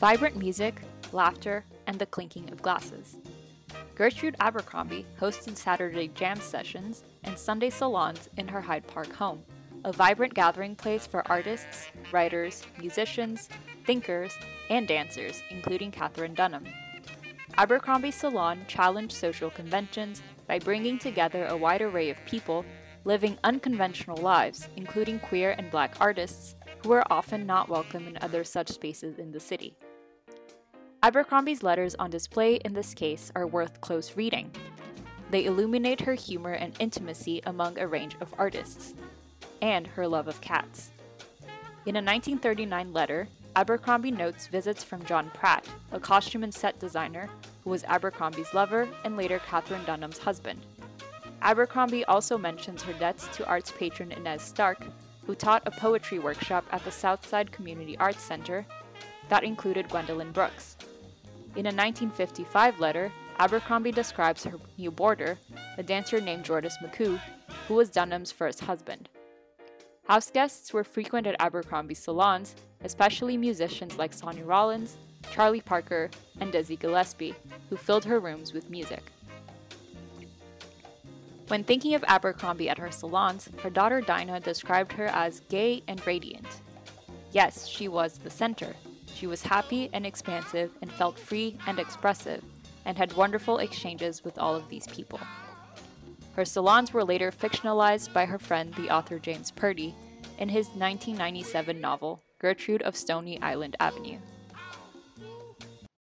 vibrant music, laughter, and the clinking of glasses. Gertrude Abercrombie hosted Saturday jam sessions and Sunday salons in her Hyde Park home, a vibrant gathering place for artists, writers, musicians, thinkers, and dancers, including Katherine Dunham. Abercrombie's salon challenged social conventions by bringing together a wide array of people living unconventional lives, including queer and Black artists, who were often not welcome in other such spaces in the city. Abercrombie's letters on display in this case are worth close reading. They illuminate her humor and intimacy among a range of artists, and her love of cats. In a 1939 letter, Abercrombie notes visits from John Pratt, a costume and set designer who was Abercrombie's lover and later Katherine Dunham's husband. Abercrombie also mentions her debts to arts patron Inez Stark, who taught a poetry workshop at the Southside Community Arts Center that included Gwendolyn Brooks. In a 1955 letter, Abercrombie describes her new boarder, a dancer named Jordis McCoo, who was Dunham's first husband. House guests were frequent at Abercrombie's salons, especially musicians like Sonny Rollins, Charlie Parker, and Dizzy Gillespie, who filled her rooms with music. When thinking of Abercrombie at her salons, her daughter Dinah described her as gay and radiant. Yes, she was the center. She was happy and expansive and felt free and expressive, and had wonderful exchanges with all of these people. Her salons were later fictionalized by her friend, the author James Purdy, in his 1997 novel, Gertrude of Stony Island Avenue.